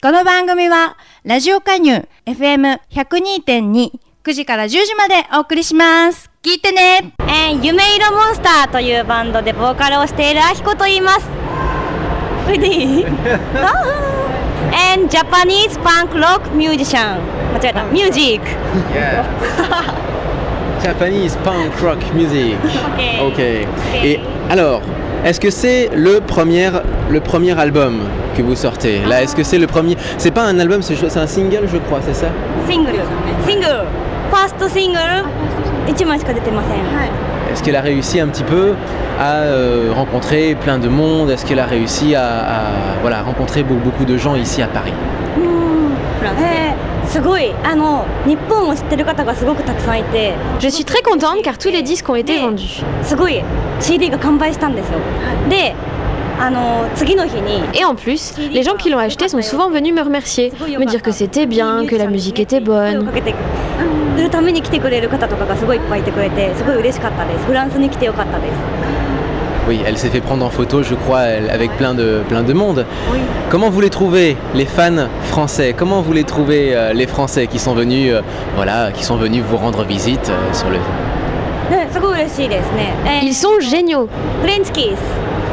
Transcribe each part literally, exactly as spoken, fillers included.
この番組はラジオ加入 エフエムひゃくにてんに くじからじゅうじまでお送りします。聞いてね。 えー、夢色モンスターというバンドでボーカルをしているアヒコと言います。これでいい？And Japanese punk rock musician. 間違えた。Music. Yeah. Japanese punk rock music. Ok. Ok. Et alors, est-ce que c'est le premier, le premier album que vous sortez? Là, est-ce que c'est le premier? C'est pas un album, c'est, c'est un single, je crois, c'est ça? Single. Single. First single. 一枚しか出てません。はい。 Est-ce qu'elle a réussi un petit peu à euh, rencontrer plein de monde? Est-ce qu'elle a réussi à, à voilà, rencontrer beaucoup de gens ici à Paris? えー、すごいあの日本を知ってる方がすごくたくさんいて、 Je suis très contente car tous les disques ont été vendus. すごい シーディー が完売したんですよ。で、あの次の日に Et en plus, les gens qui l'ont acheté sont souvent venus me remercier, me dire que c'était bien, que la musique était bonne. 売るために来てくれる方とかがすごいいっぱいいてくれて、すごい嬉しかったです。フランスに来てよかったです。 Oui, elle s'est fait prendre en photo, je crois, elle, avec plein de, plein de monde. Oui. Comment vous les trouvez, les fans français? Comment vous les trouvez, euh, les Français qui sont venus, euh, voilà, qui sont venus vous rendre visite euh, sur le... ね、すごい嬉しいですね。えー、 Ils sont géniaux. フレンチキー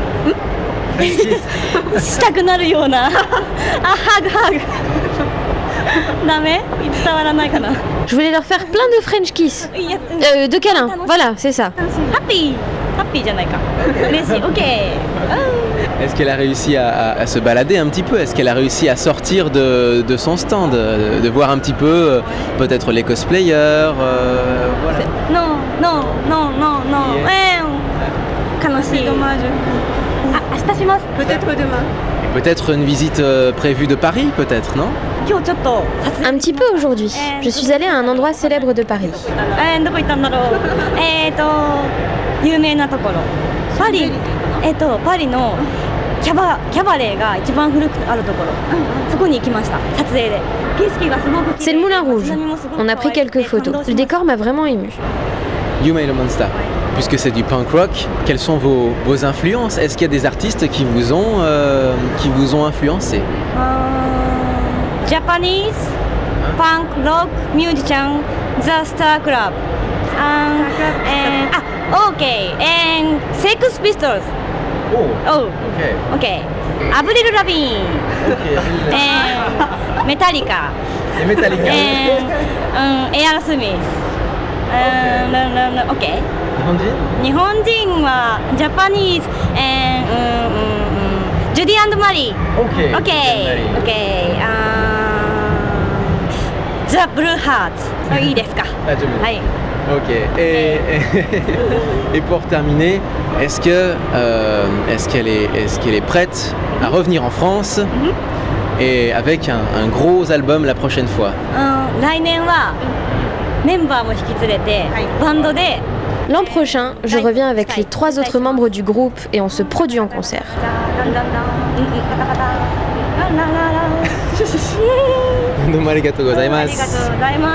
ス。したくなるような。あ、ハグハグ。ダメ？伝わらないかな。 Je voulais leur faire plein de French kiss. Euh, de câlins, voilà, c'est ça. ハッピーハッピーじゃないか。嬉しい。OK。 Est-ce qu'elle a réussi à, à, à se balader un petit peu? Est-ce qu'elle a réussi à sortir de, de son stand, de, de voir un petit peu euh, peut-être les cosplayers euh, voilà. Non, non, non, non, non. Yeah. えー、悲しい。あ、明日します。Peut-être demain. Peut-être une visite euh, prévue de Paris, peut-être, non? 今日ちょっと Un petit peu aujourd'hui. Je suis allée à un endroit célèbre de Paris. えー、どこ行ったんだろう。えーと有名なところ。パリ。えーとパリのキャバキャバレーが一番古くあるところ。そこに行きました。撮影で。景色がすごく。 C'est le Moulin Rouge. On a pris quelques photos. Le décor m'a vraiment émue. Yumei Monster. Puisque c'est du punk rock, quelles sont vos, vos influences? Est-ce qu'il y a des artistes qui vous ont, euh, qui vous ont influencé? Japanese punk rock musician The Star Club. Um, and, ah, okay. And Sex Pistols. Oh. Oh. Okay. Okay. Avril Lavigne. Okay. And Metallica. Et Metallica. And um, Aerosmith. Um, no, no, no. Okay. 日本人は Japanese and うんうんうん Judy and Mary. Okay. Okay. Okay. Uh, The Blue Hearts. いいですか。はい。 Ok. Et, et, et pour terminer, est-ce que euh, est-ce qu'elle est est-ce qu'elle est prête à revenir en France mm-hmm. et avec un, un gros album la prochaine fois? うん、来年はメンバーも引き連れてバンドで。 L'an prochain, je reviens avec les trois autres membres du groupe et on se produit en concert. どうもありがとうございます。 ありがとうございます。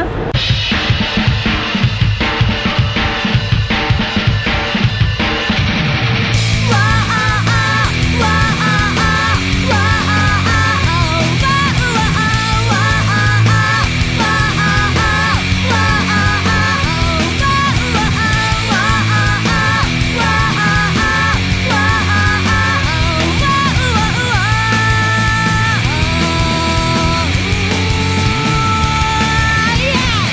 Yeah!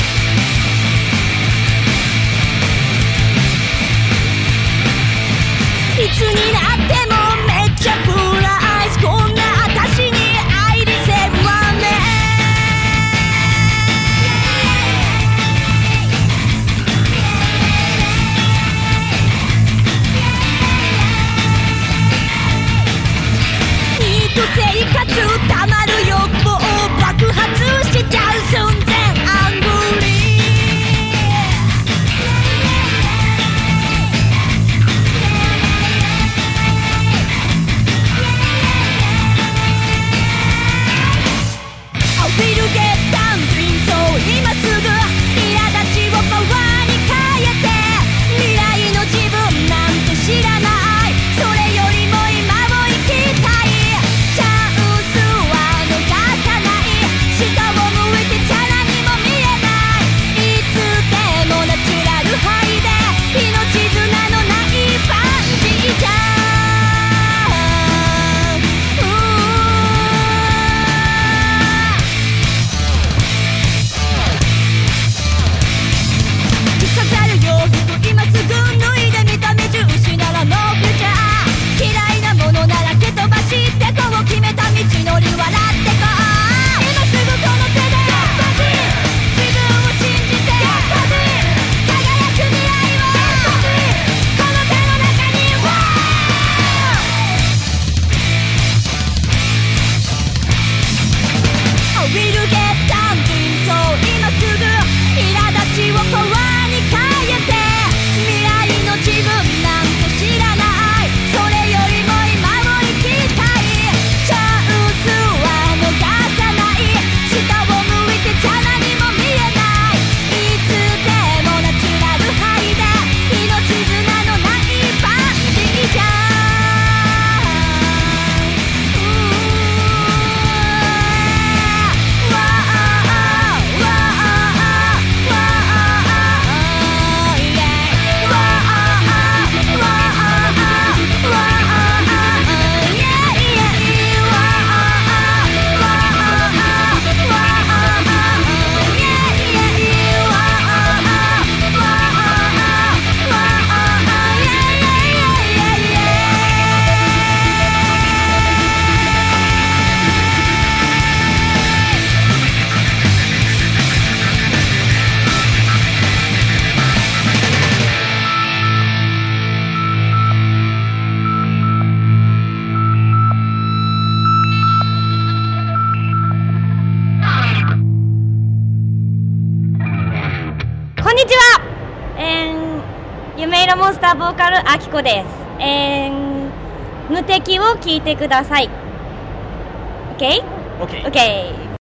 こんにちは、えー、夢色モンスターボーカルあきこです。えー、無敵を聞いてください。 OK? OK OK